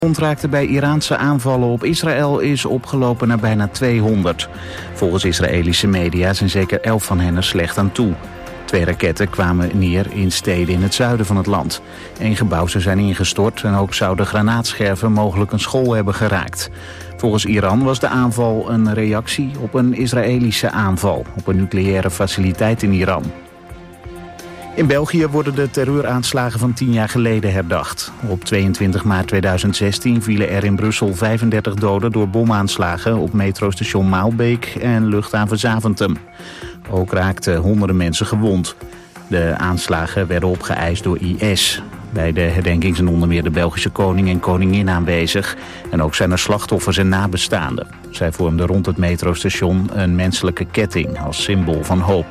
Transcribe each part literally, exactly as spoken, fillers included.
Contracten bij Iraanse aanvallen op Israël is opgelopen naar bijna tweehonderd. Volgens Israëlische media zijn zeker elf van hen er slecht aan toe. Twee raketten kwamen neer in steden in het zuiden van het land. Eén gebouw zou zijn ingestort en ook zouden granaatscherven mogelijk een school hebben geraakt. Volgens Iran was de aanval een reactie op een Israëlische aanval op een nucleaire faciliteit in Iran. In België worden de terreuraanslagen van tien jaar geleden herdacht. Op tweeëntwintig maart tweeduizend zestien vielen er in Brussel vijfendertig doden door bomaanslagen op metrostation Maalbeek en luchthaven Zaventem. Ook raakten honderden mensen gewond. De aanslagen werden opgeëist door I S. Bij de herdenking zijn onder meer de Belgische koning en koningin aanwezig. En ook zijn er slachtoffers en nabestaanden. Zij vormden rond het metrostation een menselijke ketting als symbool van hoop.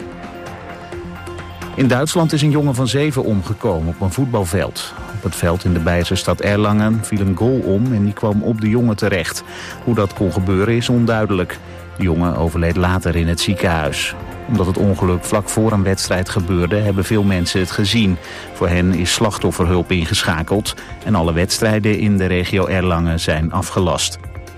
In Duitsland is een jongen van zeven omgekomen op een voetbalveld. Op het veld in de Beierse stad Erlangen viel een goal om en die kwam op de jongen terecht. Hoe dat kon gebeuren is onduidelijk. De jongen overleed later in het ziekenhuis. Omdat het ongeluk vlak voor een wedstrijd gebeurde, hebben veel mensen het gezien. Voor hen is slachtofferhulp ingeschakeld en alle wedstrijden in de regio Erlangen zijn afgelast.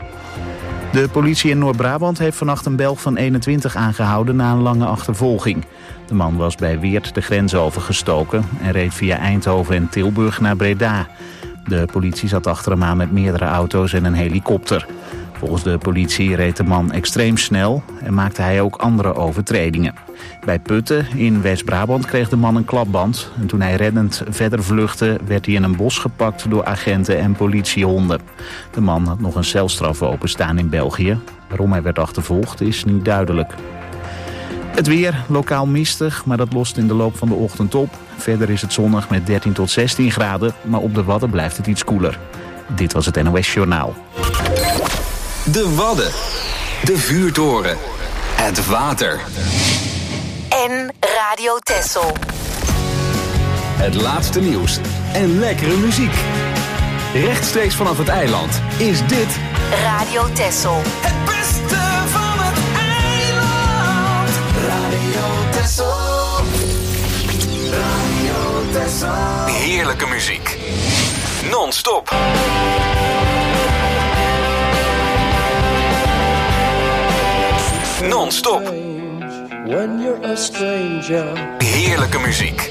De politie in Noord-Brabant heeft vannacht een Belg van eenentwintig aangehouden na een lange achtervolging. De man was bij Weert de grens overgestoken en reed via Eindhoven en Tilburg naar Breda. De politie zat achter hem aan met meerdere auto's en een helikopter. Volgens de politie reed de man extreem snel en maakte hij ook andere overtredingen. Bij Putten in West-Brabant kreeg de man een klapband. En toen hij reddend verder vluchtte, werd hij in een bos gepakt door agenten en politiehonden. De man had nog een celstraf openstaan in België. Waarom hij werd achtervolgd is niet duidelijk. Het weer, lokaal mistig, maar dat lost in de loop van de ochtend op. Verder is het zonnig met dertien tot zestien graden, maar op de Wadden blijft het iets koeler. Dit was het N O S Journaal. De Wadden, de vuurtoren, het water. En Radio Texel. Het laatste nieuws en lekkere muziek. Rechtstreeks vanaf het eiland is dit Radio Texel. Het beste van het eiland. Radio Texel. Radio Texel. heerlijke muziek. Non-stop. Non-stop. When you're a stranger. Heerlijke muziek.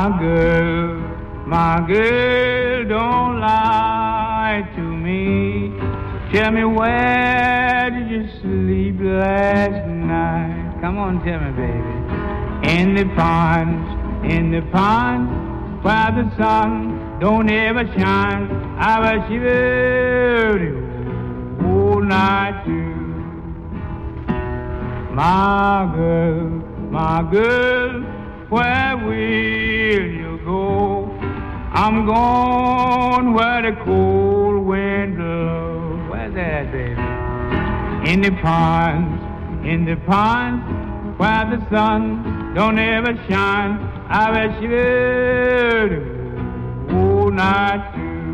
My girl, my girl, don't lie to me. Tell me, where did you sleep last night? Come on, tell me, baby. In the pond, in the pond, where the sun don't ever shine. I was shivering all night too. My girl, my girl, where will you go? I'm gone where the cold wind blows. Where's that, baby? In the ponds, in the ponds, where the sun don't ever shine. I was shivering all night too.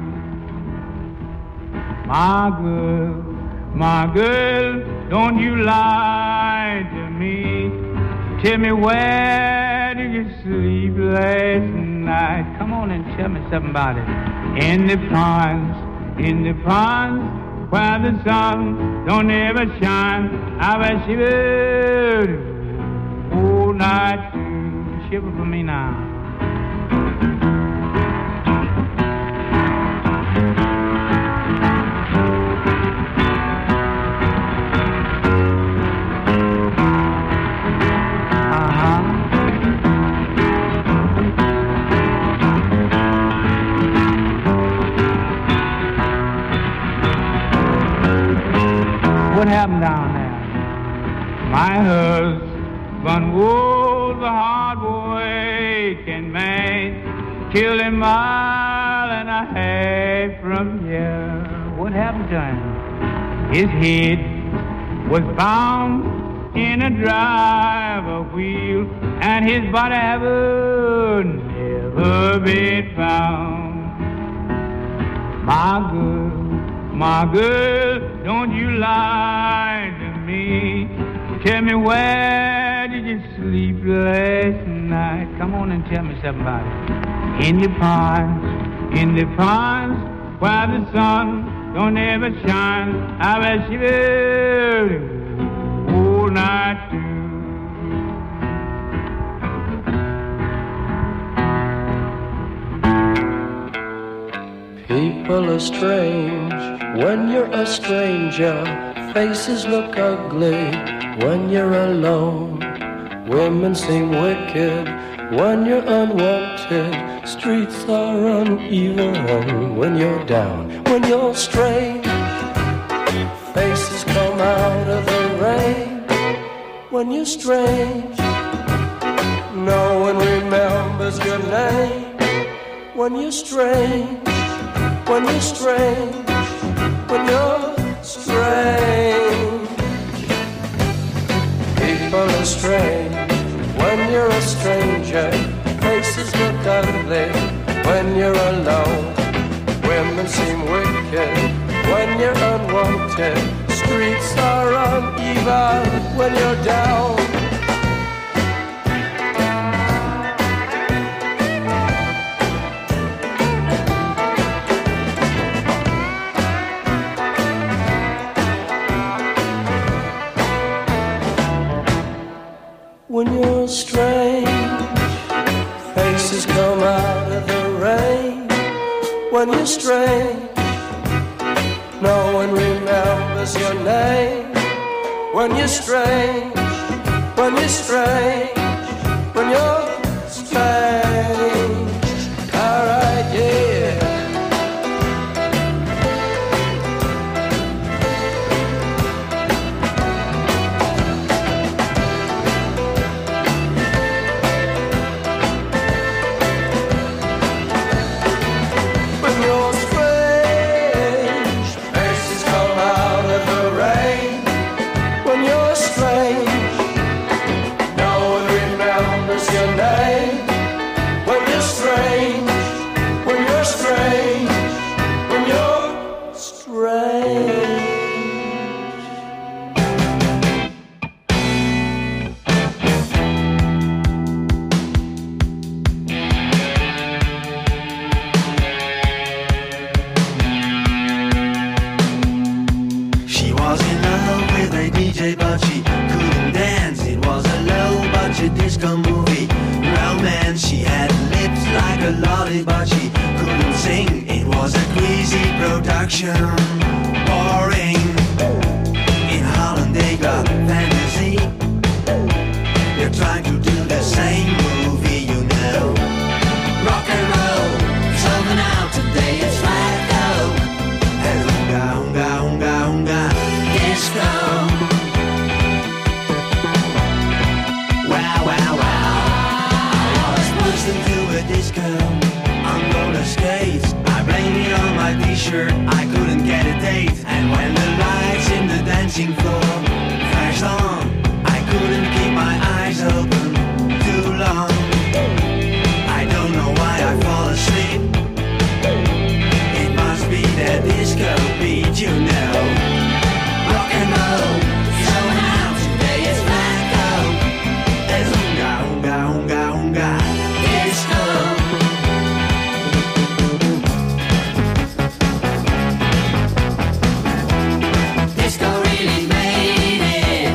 My girl, my girl, don't you lie to me. Tell me, where did you sleep last night? Come on and tell me something about it. In the ponds, in the ponds, where the sun don't ever shine. I was shivering all night too. Shiver for me now. What happened down there? My husband was a hard working man, killed a mile and a half from here. What happened to him? His head was bound in a driver wheel, and his body haven't never been found. My girl, my girl, don't you lie to me. Tell me, where did you sleep last night? Come on and tell me something about it. In the ponds, in the ponds, where the sun don't ever shine. I was shivering all night too. People are strange when you're a stranger. Faces look ugly when you're alone. Women seem wicked when you're unwanted. Streets are uneven when you're down. When you're strange, faces come out of the rain. When you're strange, no one remembers your name. When you're strange, when you're strange, when you're strange. People are strange when you're a stranger. Faces look ugly when you're alone. Women seem wicked when you're unwanted. Streets are uneven when you're down. When you're strange, faces come out of the rain. When you're strange, no one remembers your name. When you're strange, when you're strange, when you're strange. Alright, yeah. a disco movie. Romance, she had lips like a lolly, but she couldn't sing. It was a greasy production, boring. In Holland they got fantasy. They're trying to do the same movie, you know. Rock and roll, it's over now, today it's flat out. And unga, unga, unga, unga, disco. Wow, wow, wow. I was pushed into a disco on roller skates. I blamed it on my t-shirt, I couldn't get a date. And when the lights in the dancing floor flashed on, I couldn't keep my eyes open too long. I don't know why I fall asleep. It must be that disco beat, you know. Rock and roll, so now today is black out. There's unga, unga, unga, unga, disco. Disco really made it.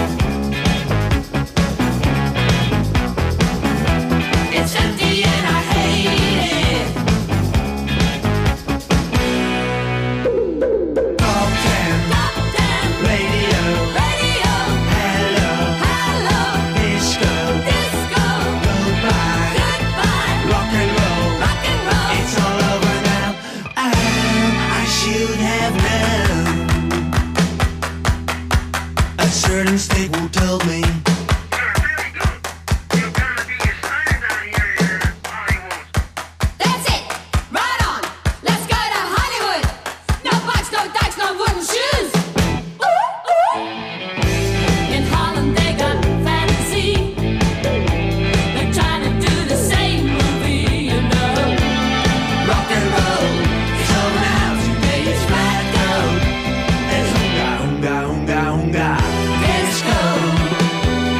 It's empty and I hate it. Top ten, top ten, radio, radio, hello, hello, disco, disco, goodbye, goodbye, rock and roll, rock and roll, it's all over now. Oh, I should have known. A certain stick who told me. That's it! Right on! Let's go to Hollywood! No bucks, no dykes, no wooden shoes! Ooh, ooh. In Holland they got fantasy. They're trying to do the same movie, you know. Rock and roll, it's over now, today it's flat out. There's unga, unga, unga, unga, disco.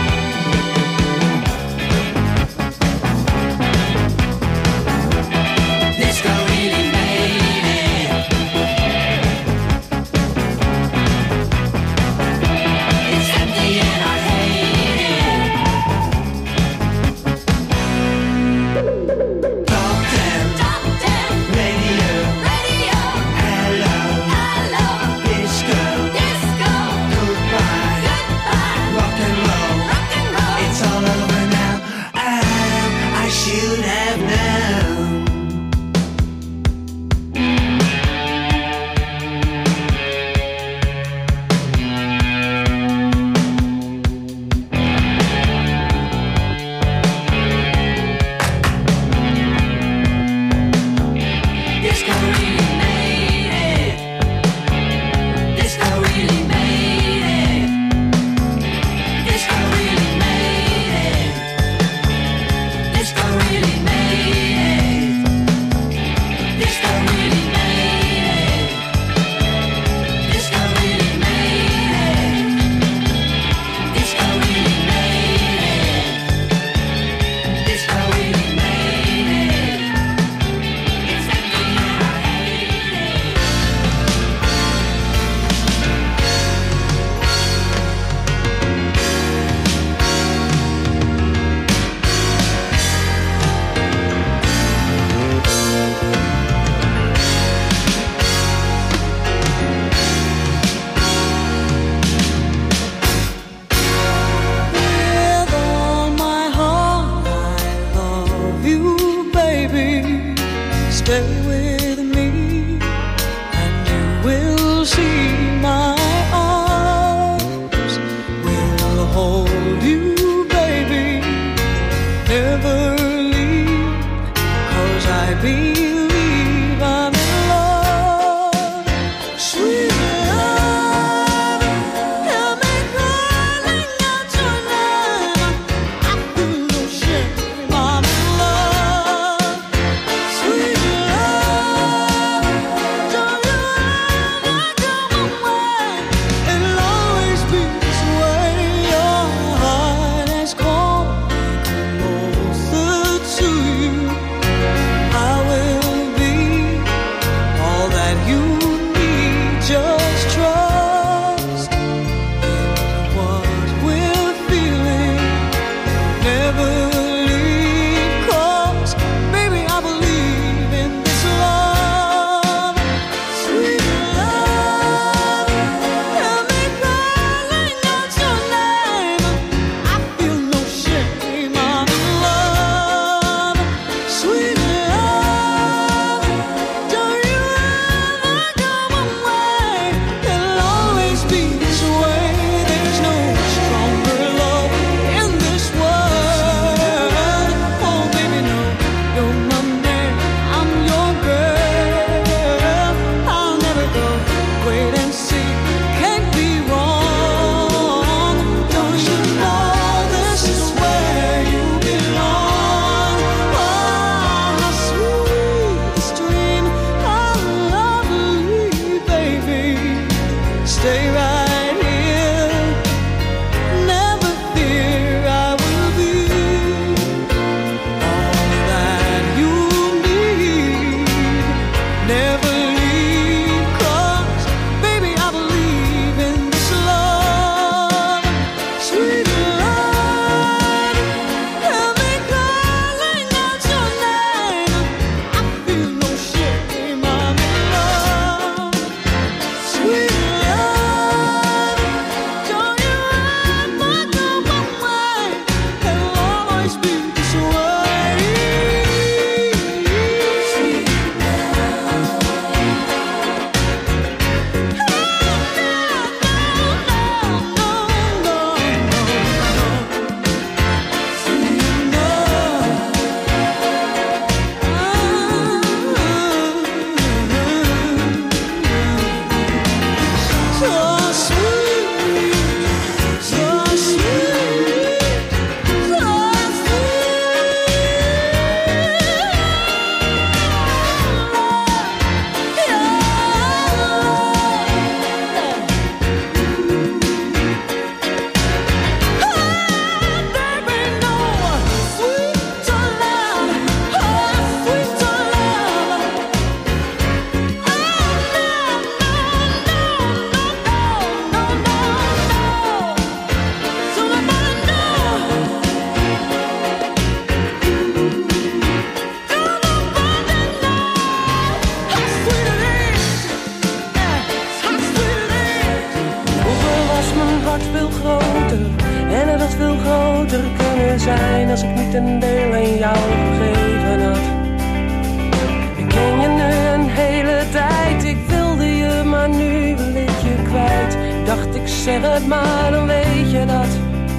veel groter kunnen zijn als ik niet een deel aan jou gegeven had. Ik ken je nu een hele tijd, ik wilde je, maar nu wil ik je kwijt. Dacht ik zeg het maar, dan weet je dat.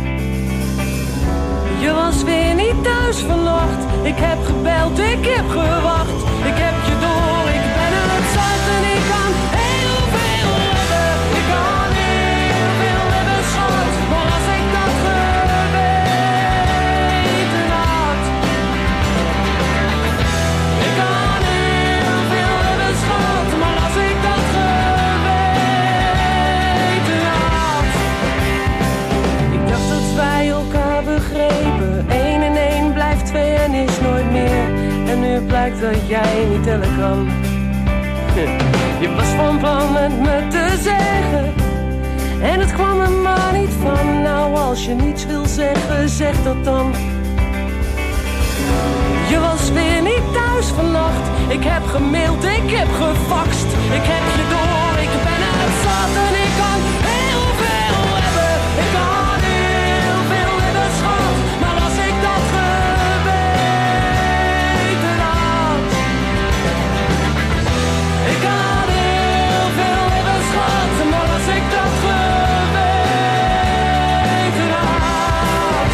Je was weer niet thuis vannacht. Ik heb gebeld, ik heb gewacht. Ik heb je door, ik ben het zat en ik kan heel veel hebben. Ik kan heel veel hebben, schat. Maar als ik dat geweten had. Ik kan heel veel hebben, schat. Maar als ik dat geweten had. Ik dacht dat wij elkaar begrepen. Eén en één blijft twee en is nooit meer. En nu blijkt dat jij niet tellen kan. Je was van plan met me te zeggen. En het kwam er maar niet van. Nou, als je niets wil zeggen, zeg dat dan. Je was weer niet thuis vannacht. Ik heb gemaild, ik heb gefaxt. Ik heb je door, ik ben het zat. En ik kan heel veel hebben. Ik kan heel veel hebben, schat. Maar als ik dat geweten had. Ik kan heel veel hebben, schat. Maar als ik dat geweten had.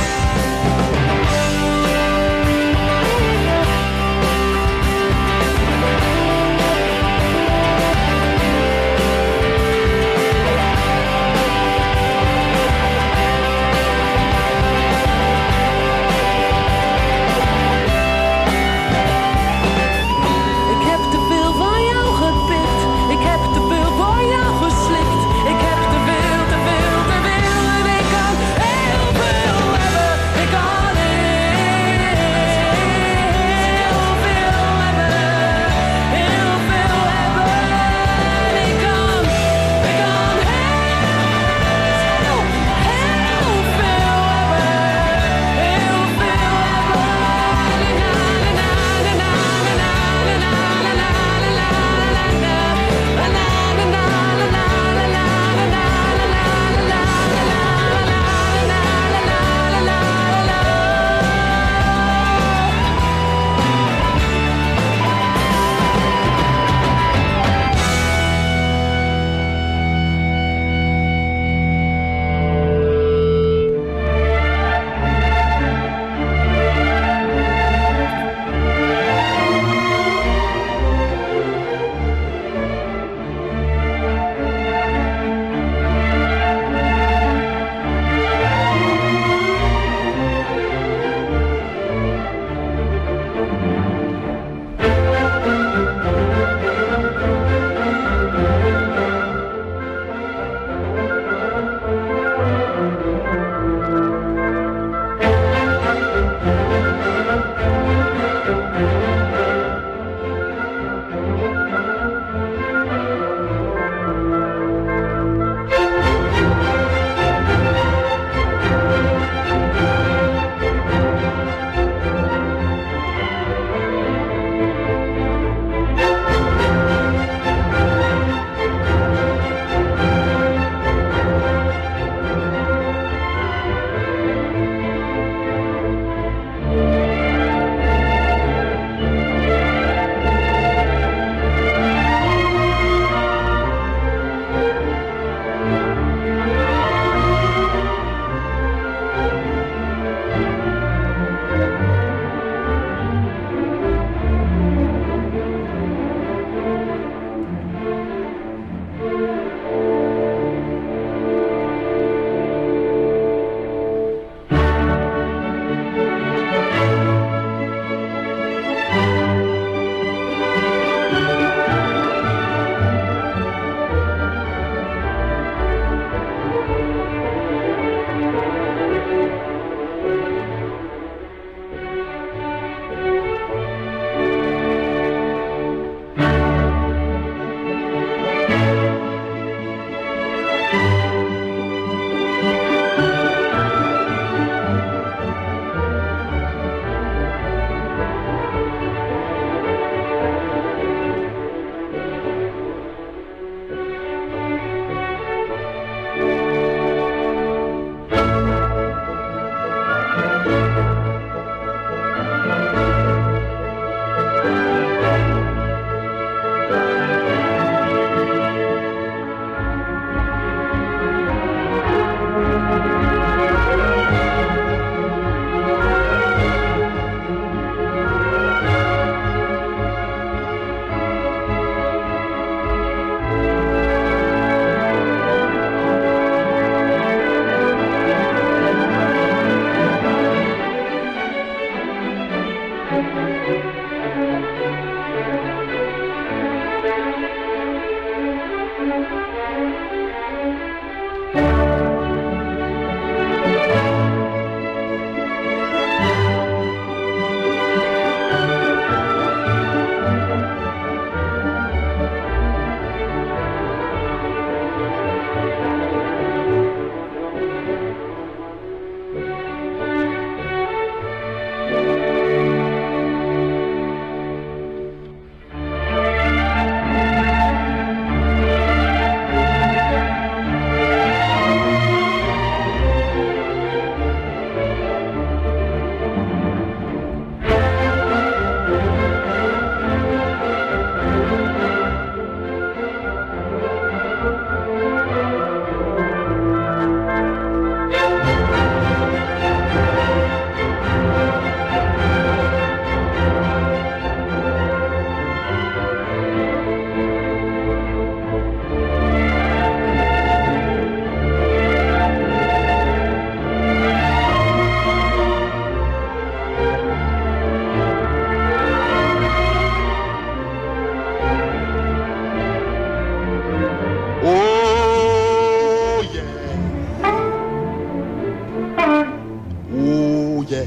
baby.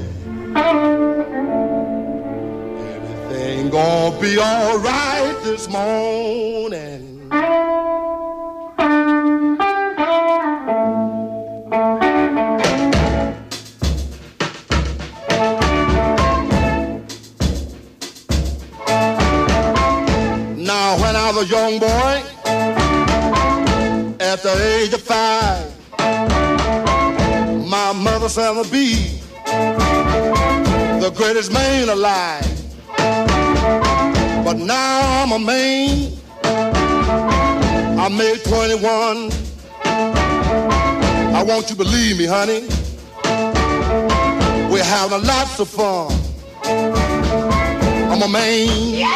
Everything gonna be all right this morning. Now, when I was a young boy, at the age of five, my mother said I'd be the greatest man alive. But now I'm a man, I made twenty-one. I want you to believe me, honey, we're having lots of fun. I'm a man, yeah!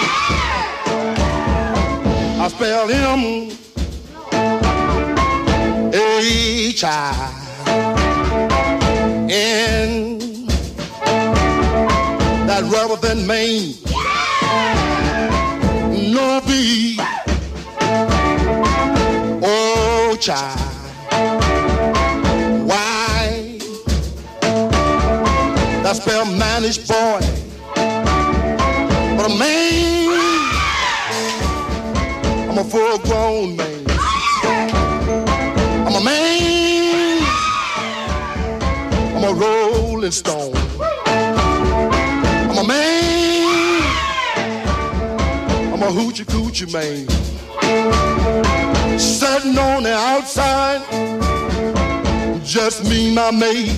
I spell him H I N, that rather than Maine, no B, oh child, why, that spell managed boy, but a man, I'm a full grown man. I'm a man, I'm a rolling stone. I'm a man, I'm a hoochie coochie man. Sitting on the outside, just me and my maid.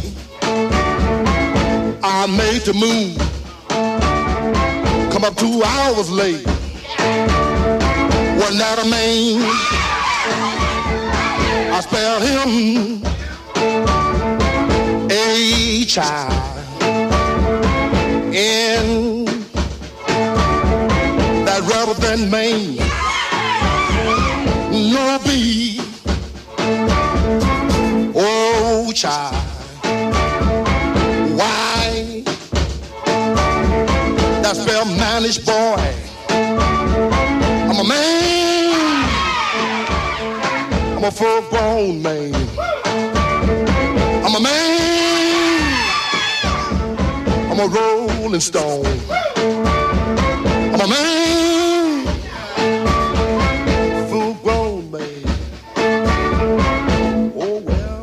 I made the move, come up two hours late. Wasn't that a man? I spell him H I N, that rather than Maine, no B, oh child, why, that spell managed boy. I'm a man, I'm a full-grown man. I'm a man, I'm a rolling stone. I'm a man, full-grown man. Oh well.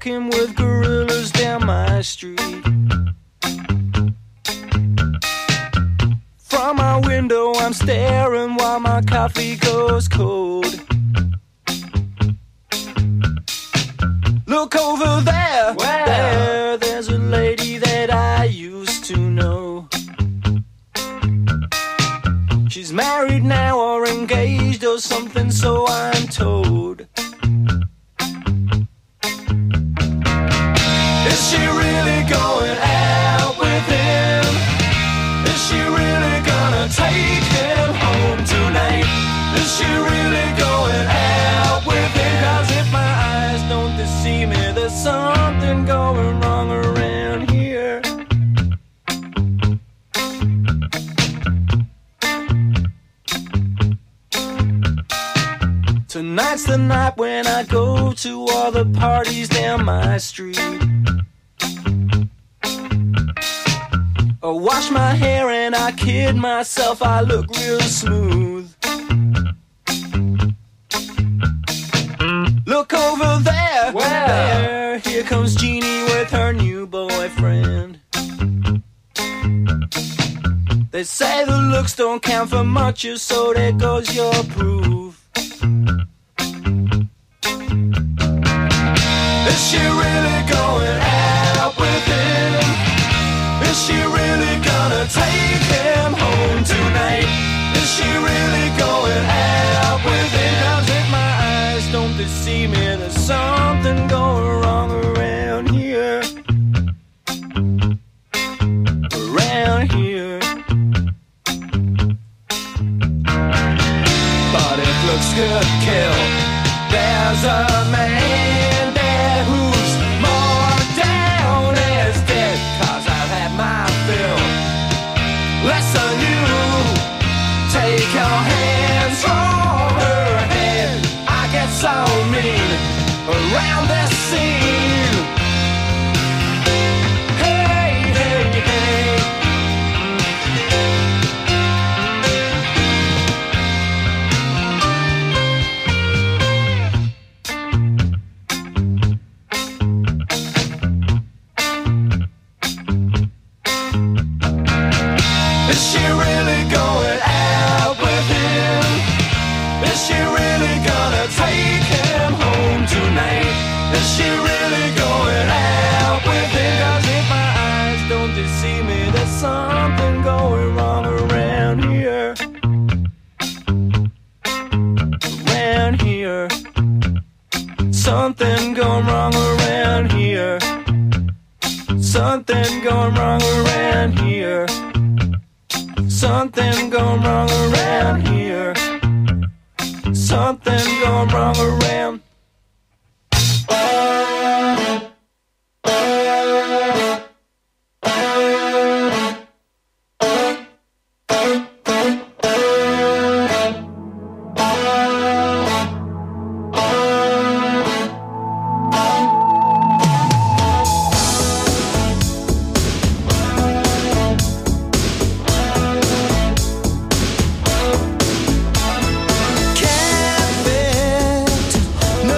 walking with gorillas down my street. From my window I'm staring while my coffee goes cold. Look over there, Where? there, there's a lady that I used to know. She's married now or engaged or something, so I'm told. Is she really going out with him? Is she really gonna take him home tonight? Is she really going out with him? 'Cause if my eyes don't deceive me, there's something going wrong around here. Tonight's the night when I go to all the parties down my street. I wash my hair and I kid myself, I look real smooth. Look over there, Where? there, here comes Jeannie with her new boyfriend. They say the looks don't count for much, so there goes your proof. Is she really going out with him? Is she really gonna take him home tonight? Is she really going out with him? 'Cause if my eyes don't deceive me, there's something going wrong around here. Around here. But if looks could kill, there's a man there who's more down as dead. 'Cause I've had my fill. Less than you. Take your hands from her head. I get so mean around this scene. Hey, hey, hey. Is she really going out with him? Is she really gonna take him home tonight? Is she really going out with him? 'Cause if my eyes don't deceive me, there's something going wrong around here. Around here. Something going wrong around here. Something going wrong around here. Something going wrong around here. Something going wrong around. Can't fit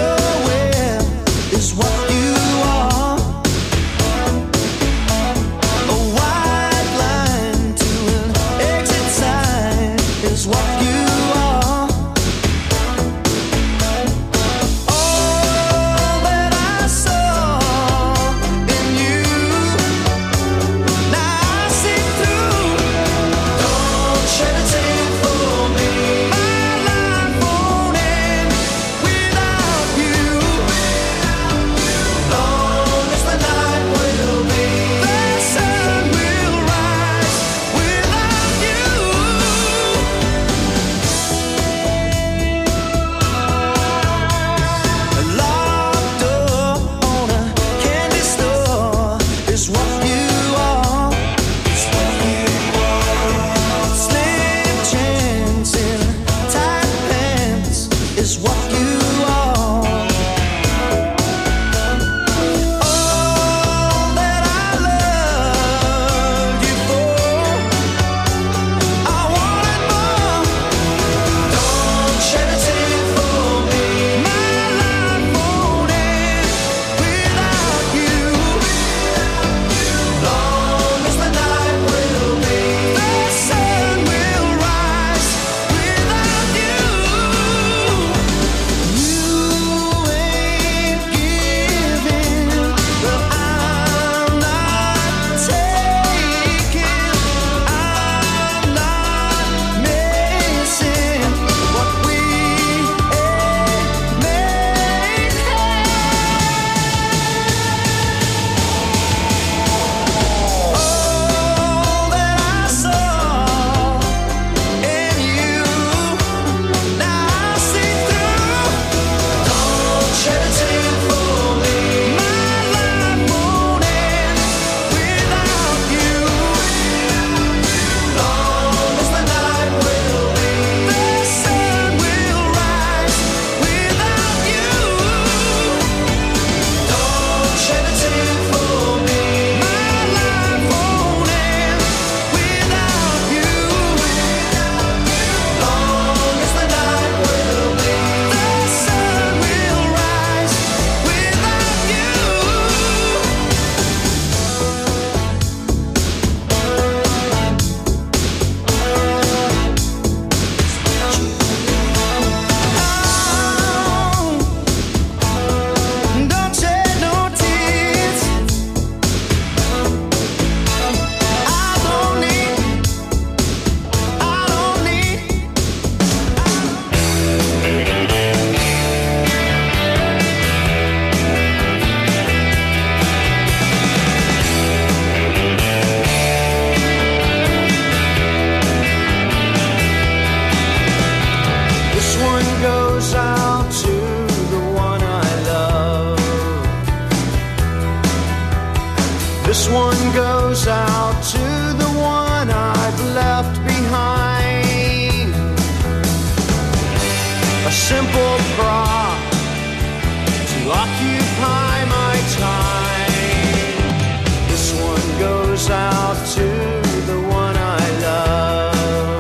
occupy my time. This one goes out to the one I love.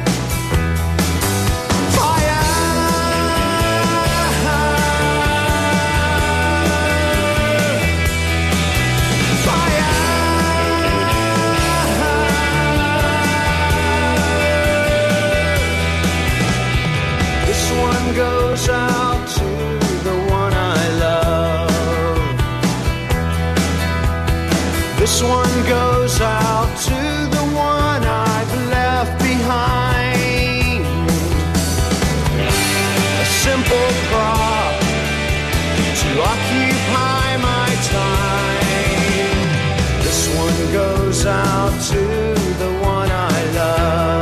Fire, fire. This one goes out to the one I love. This one goes out to the one I've left behind. A simple prop to occupy my time. This one goes out to the one I love.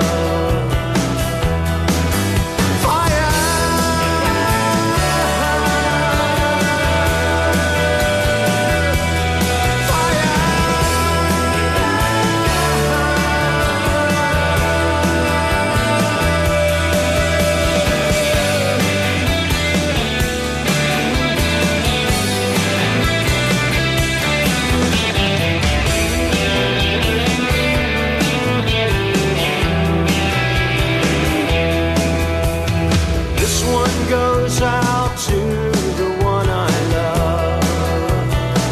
Goes out to the one I love.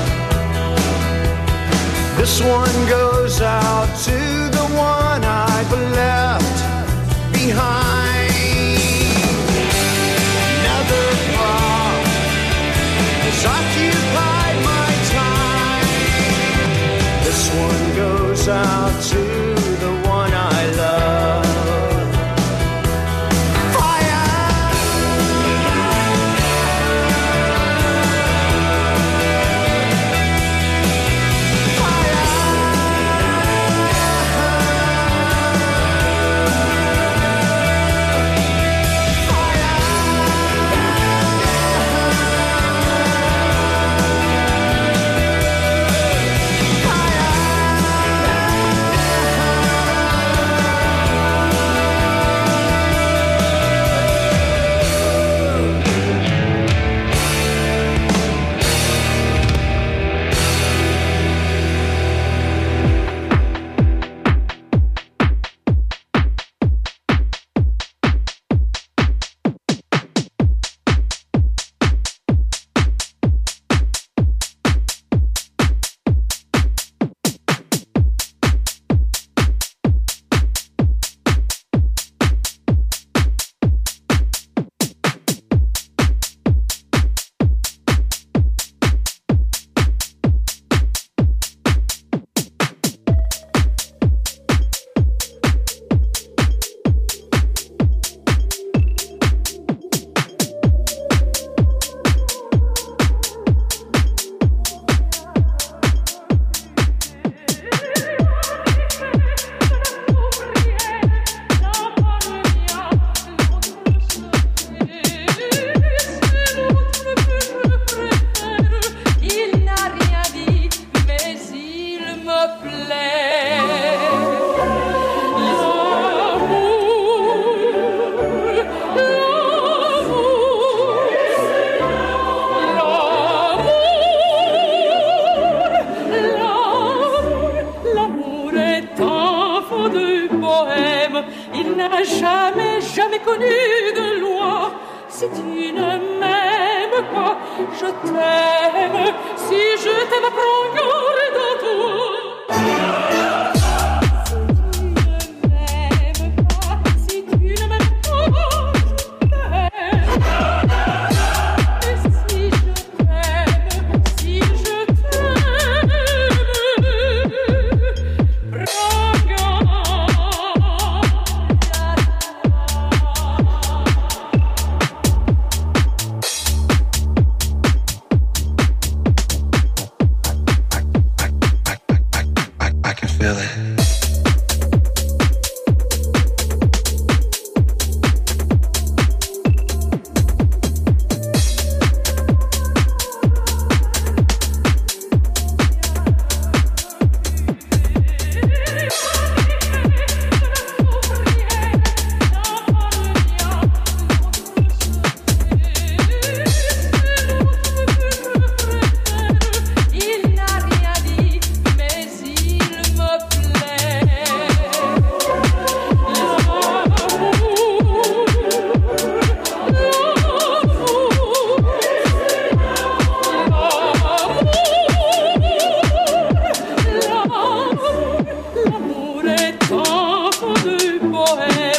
This one goes out to the one I've left behind. Another prop has occupied my time. This one goes out to the one I love.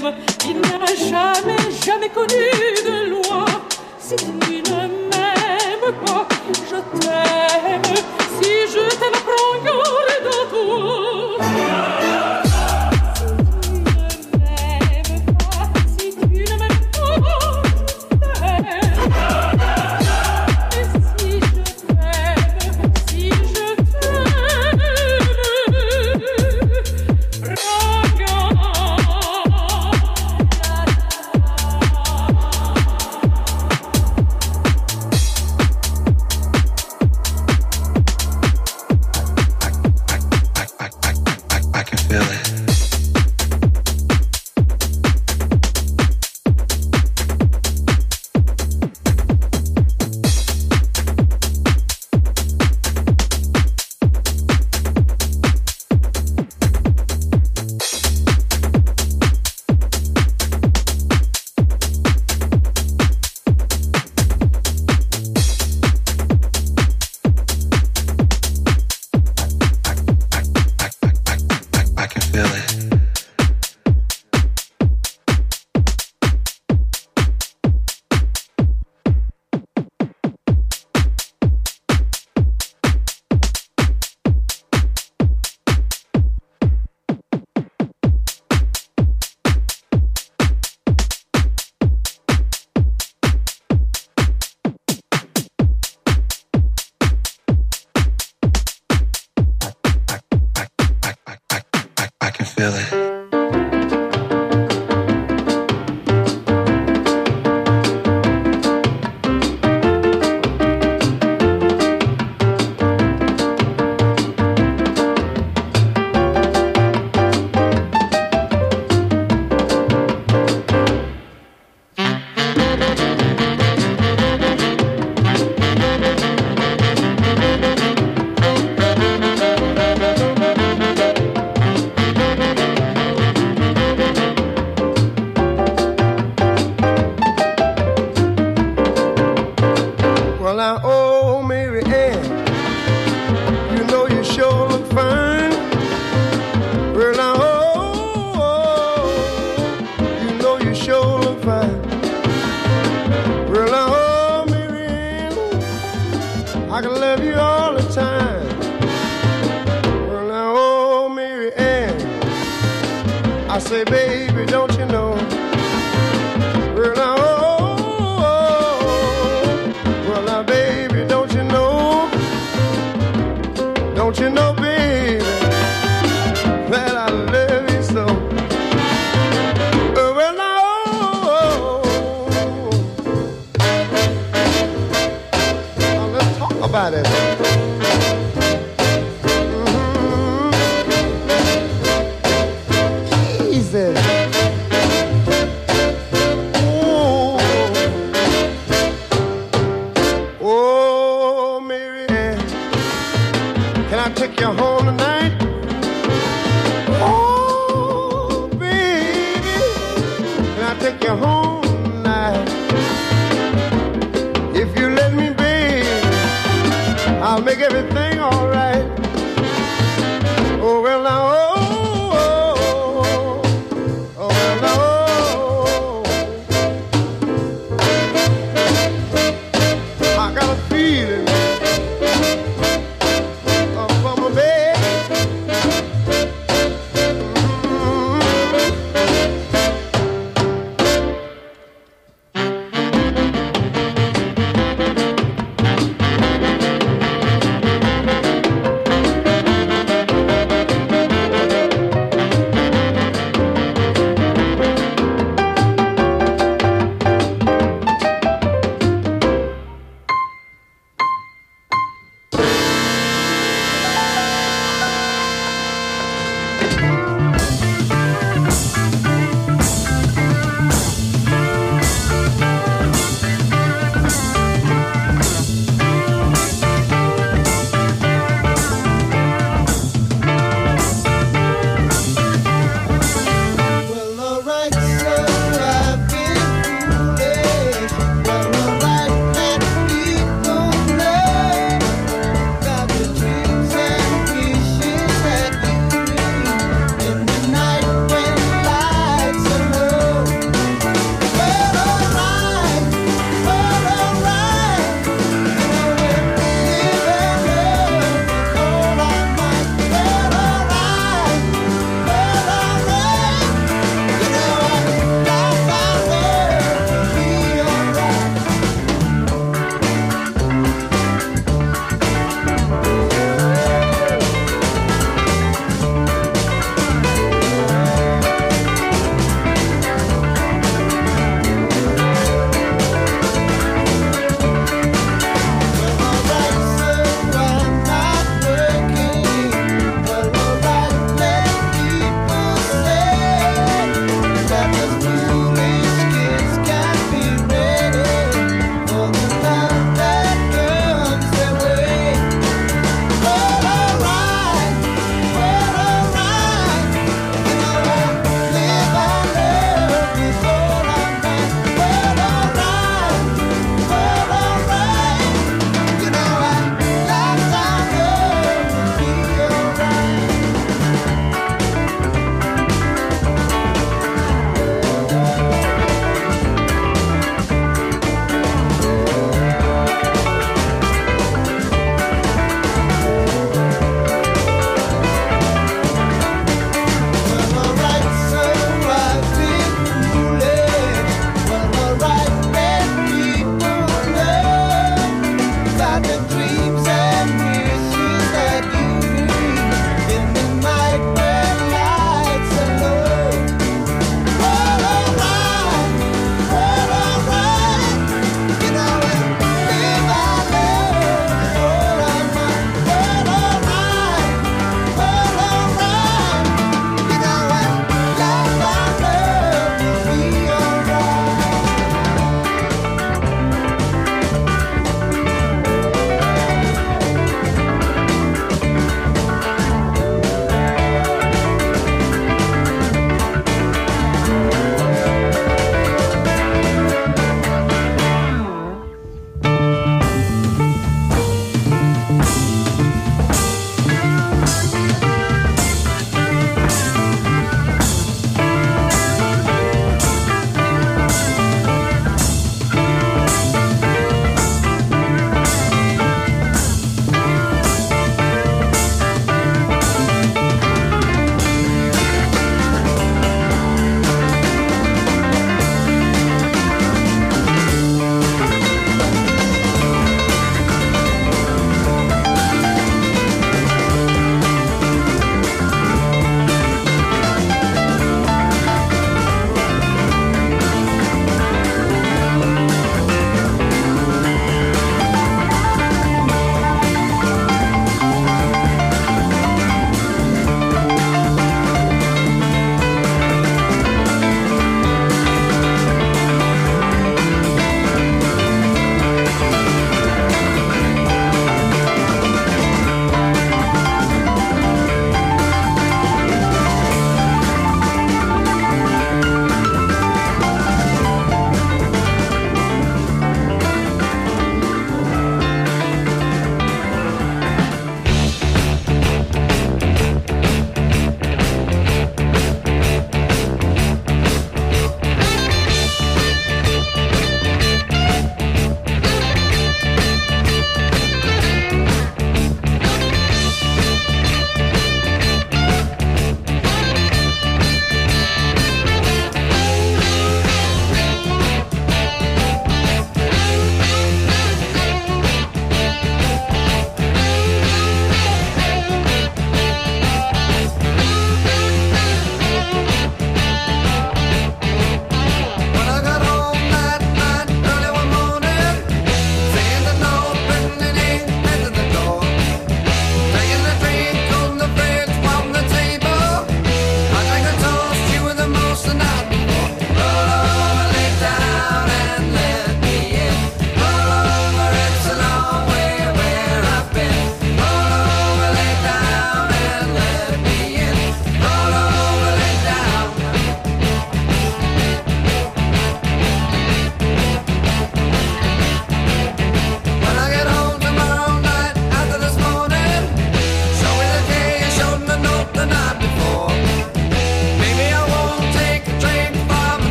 t'aime, il n'a jamais, jamais connu de loi. Si tu ne m'aimes pas, je t'aime. Si je t'aime, prends garde de toi.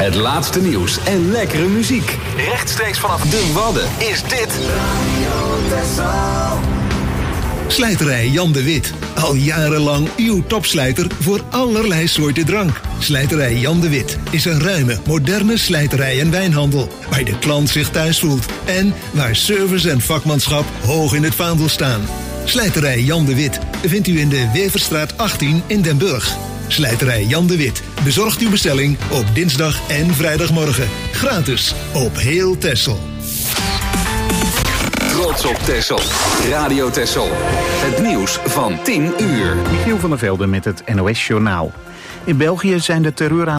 Het laatste nieuws en lekkere muziek. Rechtstreeks vanaf de Wadden is dit Radio Texel. Slijterij Jan de Wit. Al jarenlang uw topslijter voor allerlei soorten drank. Slijterij Jan de Wit is een ruime, moderne slijterij en wijnhandel. Waar de klant zich thuis voelt. En waar service en vakmanschap hoog in het vaandel staan. Slijterij Jan de Wit vindt u in de Weverstraat achttien in Den Burg. Slijterij Jan de Wit bezorgt uw bestelling op dinsdag en vrijdagmorgen. Gratis op heel Texel. Trots op Texel. Radio Texel. Het nieuws van tien uur. Michiel van der Velde met het N O S Journaal. In België zijn de terreur